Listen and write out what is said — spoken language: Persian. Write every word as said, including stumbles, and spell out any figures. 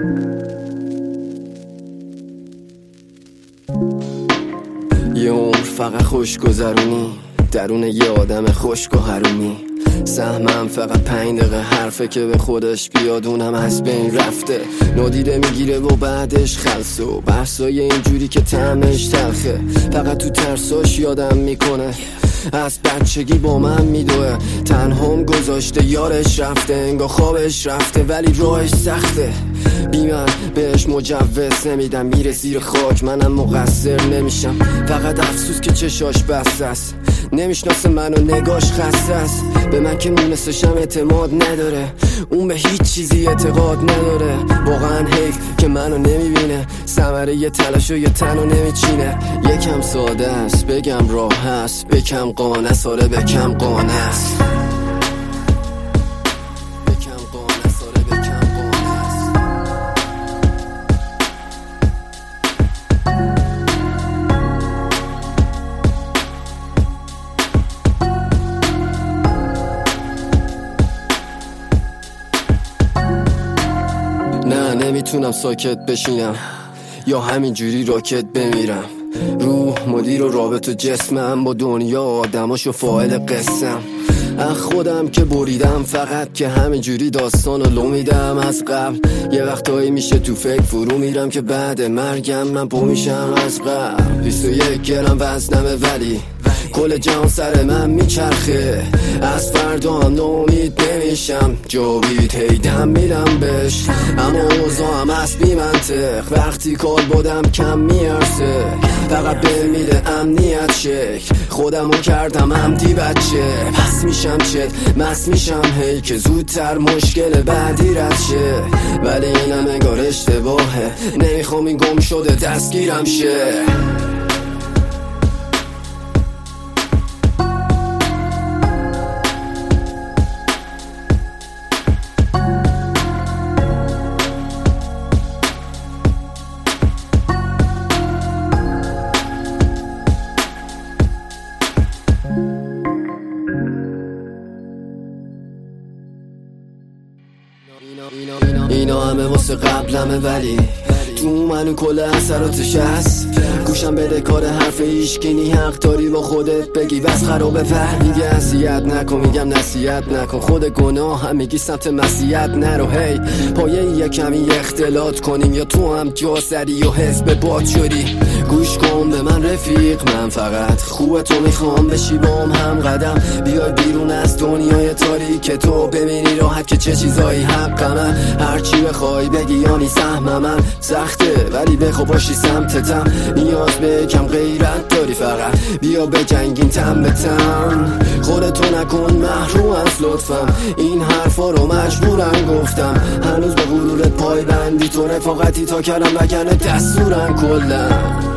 یه عمر فقط خوش گذرونی درون یه آدم خشک و حرومی. سهمم فقط پنج دقیقه حرفه که به خودش بیاد اونم از بین رفته. نادیده میگیره و بعدش خلصه و بحثای اینجوری که طعمش تلخه. فقط تو ترساش یادم میکنه از بچگی با من میدوه. تنهام گذاشته یارش رفته انگار خوابش رفته ولی راهش سخته. بی من بهش مجوز نمیدم میره زیر خاک منم مقصر نمیشم. فقط افسوس که چشاش بسته است نمیشناسه منو نگاش خسته است. به من که مونسشم اعتماد نداره اون به هیچ چیزی اعتقاد نداره. واقعا حیف که منو نمیبینه ثمره یه تلاش و یه تنو نمیچینه. یکم ساده است بگم راه هست بکم قانه ساره بکم قانه است. نه نمیتونم ساکت بشینم یا همینجوری راکت بمیرم. روح مدیر و رابط و جسمم با دنیا آدماش و فاعل قسم. اخ خودم که بریدم فقط که همینجوری داستان رو لو میدم از قبل. یه وقتایی میشه تو فکر فرو میرم که بعد مرگم من پو میشم از قبل. بیست و یک گرم وزنمه ولی کل جهان سر من میچرخه. از فردا هم نومید نمیشم جاوید هیدم میرم بش. اما اوضاعم از بی منطق وقتی کال بودم کم میارسه. فقط به میده امنیت شکل خودمو کردم عمدی بچه. پس میشم چت مس میشم هی که زودتر مشکل بعدی رد شه. ولی اینم انگار اشتباهه نمیخوام این گم شده دستگیرم شه. اینا همه واسه قبلمه ولی تو منو کل اثراتش هست. گوشم بده کار حرف ایشگینی حق داری با خودت بگی بس خرابه پر. میگه اذیت نکن میگم نصیحت نکن خود گناه هم میگی سمت مسیحیت نرو. هی پایه یه کمی اختلاط کنیم یا تو هم جاسدی و حزب باد شدی. گوش کن به من رفیق من فقط خوبه تو میخوام بشی بام هم قدم. بیای بیرون از دنیای تاریک تو ببینی راحت که چه چیزایی حقمه. هرچی بخوای بگی یعنی سهم من سخته ولی بخوا باشی سمتتم. نیاز به کم غیرت داری فقط بیا بجنگین تن به تن. خودتو نکن محروم از لطفم این حرفا رو مجبورم گفتم. هنوز به غرورت پای بندی تو رفاقتی تا کردم وگرنه دستورم کلم.